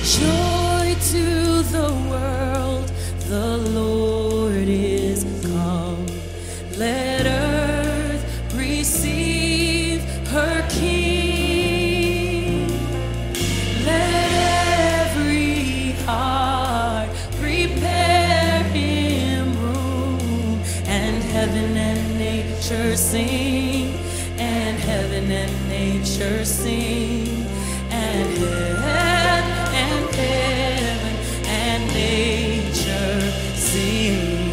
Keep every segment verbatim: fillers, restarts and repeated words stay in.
Joy to the world, the Lord is come. Let earth receive her King. Let every heart prepare him room, and heaven and nature sing, and heaven and nature sing, and heaven and heaven and nature sing.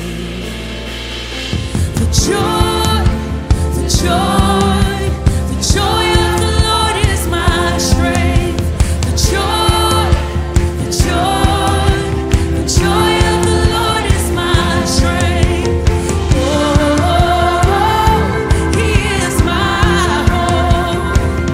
The joy, the joy, the joy of the Lord is my strength. The joy, the joy, the joy of the Lord is my strength. Oh, he is my hope.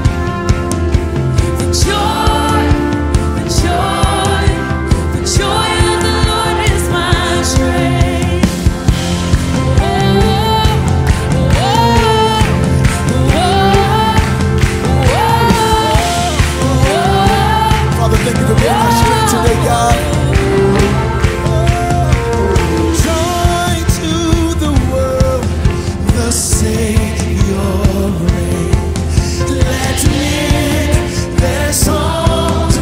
The joy, the joy, the joy of the Lord is my strength. Oh, oh, oh, oh, oh. Father, thank you for being our strength today, God. Joy to the world, the Savior reigns. Let men their songs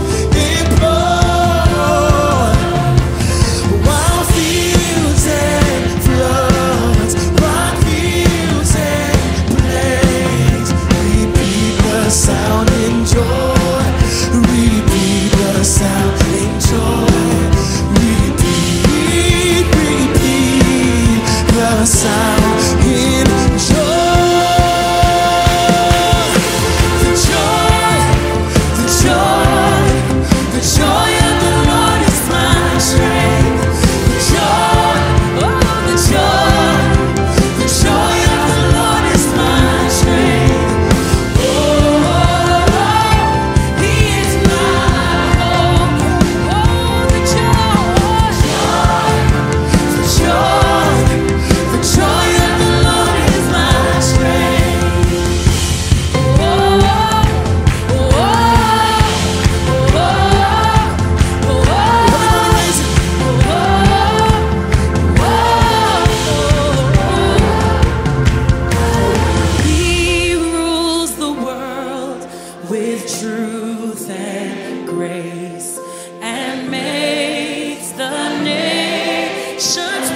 employ, while fields and floods, rock fields and plains, repeat the sound in joy, repeat the sound in joy, repeat, repeat the sound in joy. The joy, the joy, the joy of the Lord is my strength. The joy, oh, the joy, the joy of the Lord is my strength. Oh, he is my hope. Oh, the joy, the joy, the joy of the Lord is my strength. Oh, oh, oh, he rules the world with truth and grace, and makes the nations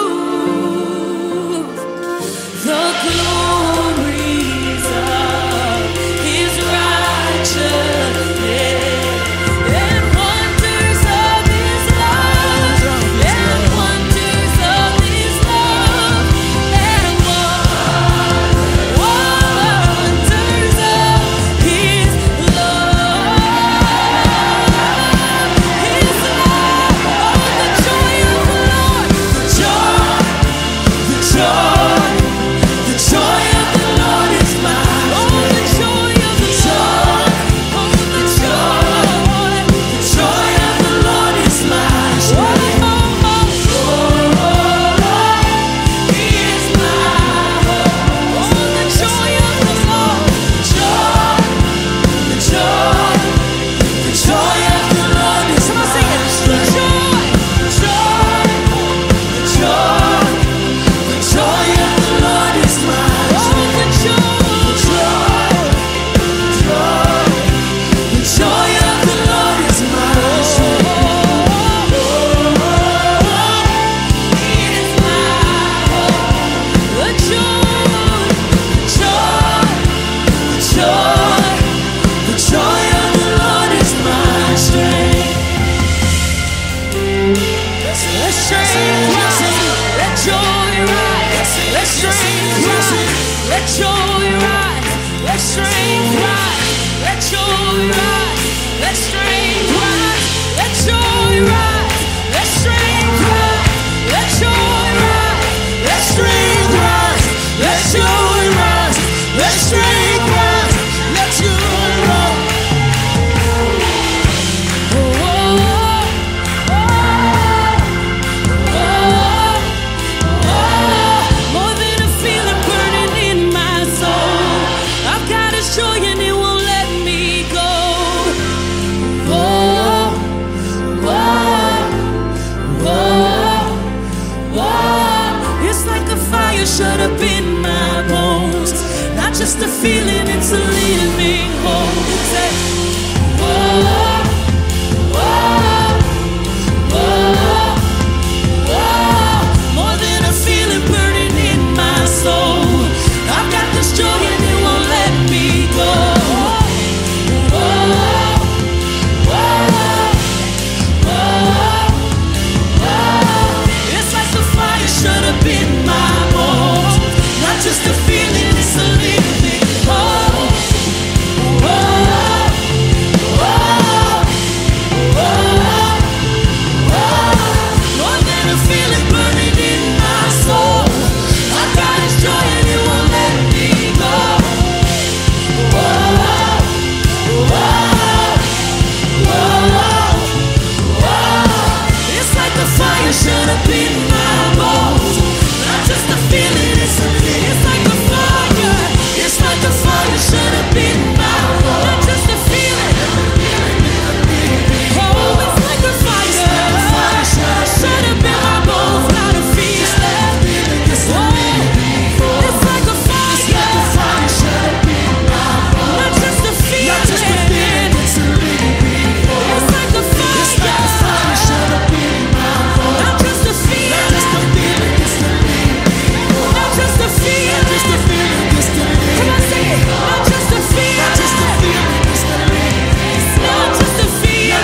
prove the glories of his righteousness, and wonders of his love, and wonders of his love, and wonders of his love, his love. Oh, the joy of the Lord, the joy, the joy, the joy of the Lord is my strength. Oh, the joy of the Lord, oh, the joy, the joy of the Lord is my strength. Oh, oh, oh, he is my hope. Oh, the joy of the Lord, joy, the joy, the joy of the Lord is my strength. Joy, joy, the joy, the joy of the Lord is my strength. Oh, the joy, joy, the joy of the Lord is my strength. Oh, he is my hope. The joy, joy, the joy, the joy of the Lord is my strength. Let strength rise, let joy rise, let strength rise, let joy rise, let strength rise, let joy rise, let strength rise, let joy rise, let strength rise, let joy rise, let strength rise, let joy rise, let strength rise, let joy rise. Oh, oh, oh, oh, oh, more than a feeling burning in my soul. I've got his joy and it won't let me go. It's like the fire shut up in my bones. Not just a feeling, it's a it's like the fire. It's like the fire shut up in my bones. Not just a feeling. Oh, it's like the fire shut up in my bones. Not a feeling. Oh, it's like a fire shut up in my bones. Not just a feeling. It's like the fire shut up in my bones. Not just a feeling. Not just a feeling. Come on, say it. Not just a feeling. It's not just a feeling.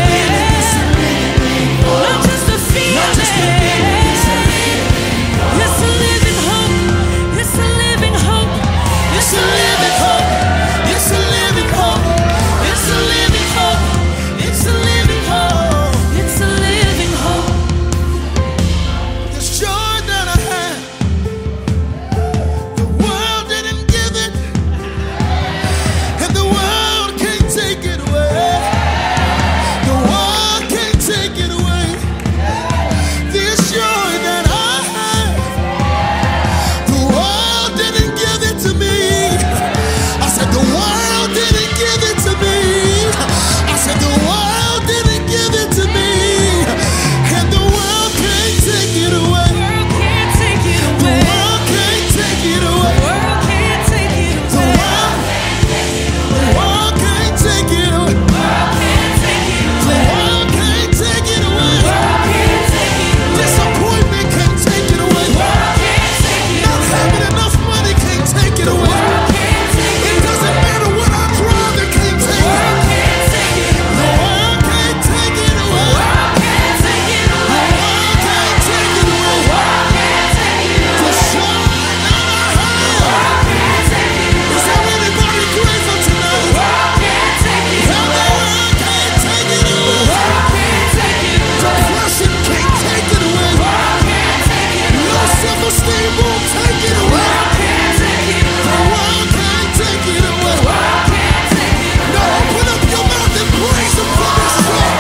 Not just a feeling. It's a living hope. It's a living hope. It's a living hope. It's a living hope. It's a living hope. It's a living hope. It's a living hope. This joy that I have, the world didn't give it, and the world can't take it away. The world can't take it away. This joy that I have, the world didn't give it to me. I said the world didn't give it to me. I said the world didn't give it to me, and the world can't take it away. World can't take it The away. world can't take it away. World can't take it The away. world, the world can't take it away. World can't take it The away. world can't take it away. World can't take it away. Disappointment can't take it away. World can't take it Not away. having enough money can't take it away. World can't take It it doesn't matter what I drive, it can't take it. World can't take it The away. world can't take it away. World can't take it The away. world can't take it away. World can't take it The away. shine that I have. World can't take it away. Is there anybody grateful tonight? World can't take it Hell, the away. world can't take it away. World can't take it away. Depression can't take it away. World can't take it away. Low self-esteem won't take it away. World can't take it The away. world can't take it away. World can't take it away. Now open up your mouth and praise Him for this song.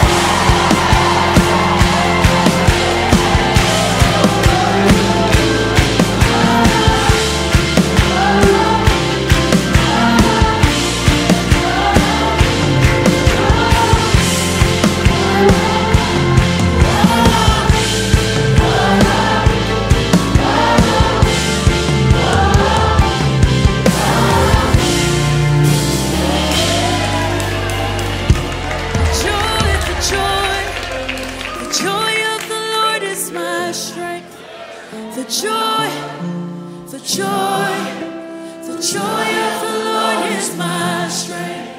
Joy, the joy, the joy of the Lord is my strength. The joy, the joy, the joy of the Lord is my strength.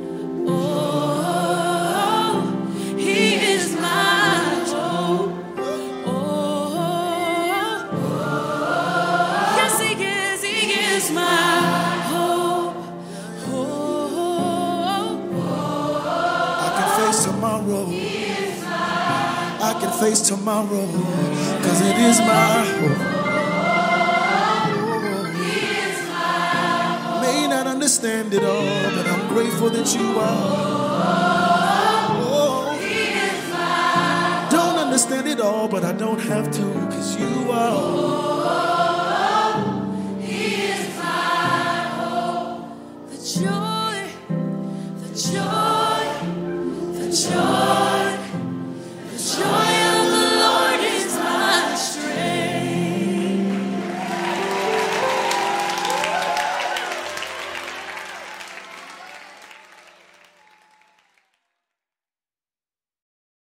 Oh, He is my hope. Oh, yes, He is, He is my hope. Oh. I can face tomorrow. I can face tomorrow. Cause it is my hope. May not understand it all, but I'm grateful that you are. Oh. Don't understand it all, but I don't have to, cause you are. The joy, the joy, the joy